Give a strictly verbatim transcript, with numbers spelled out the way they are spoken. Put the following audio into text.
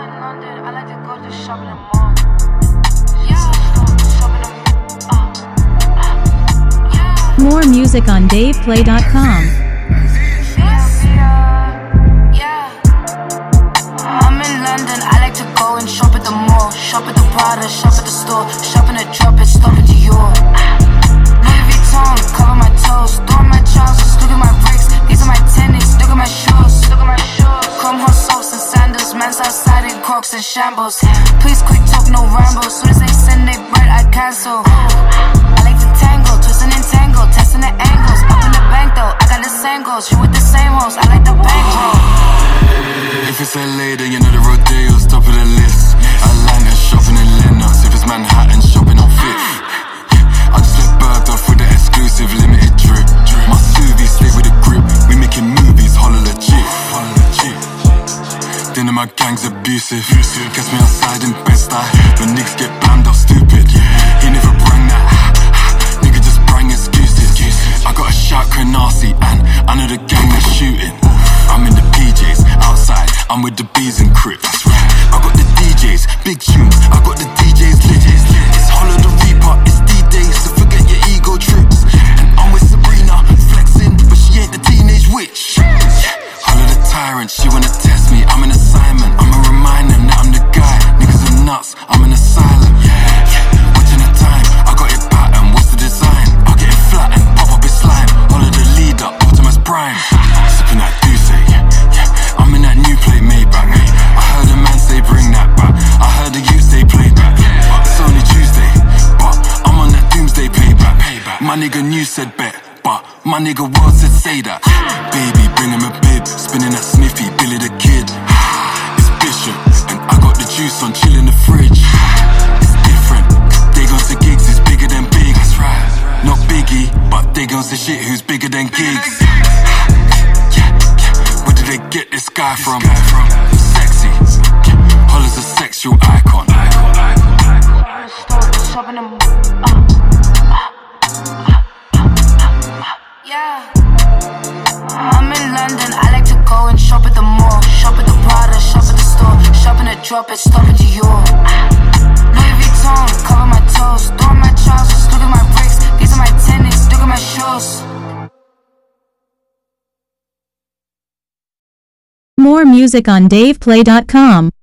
in London, I like to go to shop in the mall. Yeah, shop in the uh, uh, yeah. More music on dave play dot com. I'm in London, I like to go and shop at the mall. Shop at the Prada, shop at the store. Shop in the drop it, stop at Dior. Louis Vuitton, cover my toes. Throwing my trousers, look at my bricks. These are my tennis, look at my shoes. Look at my shoes. Chrome hot socks and sandals. Man's outside in Crocs and shambles. Please quick talk, no rambles. Soon as they send they bread, I cancel. I like to tangle, twist and entangle. Testing the angles, up in the bank though. I got the same goals, you with the same hoes. I like the bankroll. If it's L A, then you know the Rodeo's top of the list. Atlanta, shopping in Lennox. If it's Manhattan, shopping on Fifth. I just let Bird off with the exclusive limited drip. My Suvi stay with the grip. We making movies, holla legit. Then my gang's abusive. Catch me outside in Bed-Stuy. When niggas get blammed off stupid. He never bring that. Nigga just bring excuses. I got a shot Canarsie and I know the gang is shooting. I'm in the P Js, outside, I'm with the B's and Crips. I got the D Js, big tunes, I got the D Js lit. It's Holla the Reaper, it's D-Day, so forget your ego trips. And I'm with Sabrina, flexing, but she ain't the teenage witch. Holla the tyrant, she wanna test me, I'm an assignment. I'ma remind them that I'm the guy. Niggas are nuts, I'm an asylum. Watching the time, I got it pattern, what's the design? I'll get it flat and pop up its slime. Holla the leader, Optimus Prime. Sipping that Douce, yeah. I'm in that new plate Maybach. I heard a man say bring that back. I heard the youth say play back. It's only Tuesday, but I'm on that doomsday payback. My nigga New said bet, but my nigga World said say that. Baby, bring him a bib, spinning that Smithy, Billy the Kid. It's Bishop, and I got the juice on, chill in the fridge. It's different, they gon' say gigs is bigger than big. That's right. Not Biggie, but they gon' say shit who's bigger than gigs. Where did they get this guy from? Sexy, Holla's a sexual icon. Shop in the uh, yeah. I'm in London, I like to go and shop at the mall. Shop at the Prada, shop at the store. Shop in the drop it, stop at Dior. Louis Vuitton, cover my toes. Throwing my trousers, look at my bricks. These are my tennis, look at my shoes. More music on dave play dot com.